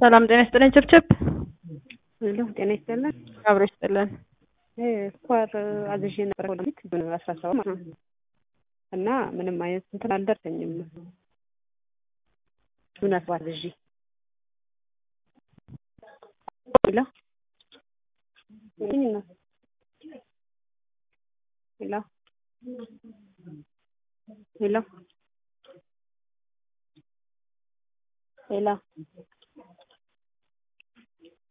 ሰላም ጤና ይስጥልኝ ችብችብ ሄሎ ጤና ይስጥልን። አብሮ ይስጥልን። ስኳር አዝዤ ነበር ወደፊት ግን 17 ማለት ነው እና ምንም አይነት እንትን አልደረሰኝም። ምን አስባል እሺ ሄሎ ሄሎ ሄሎ ሄሎ ሄሎ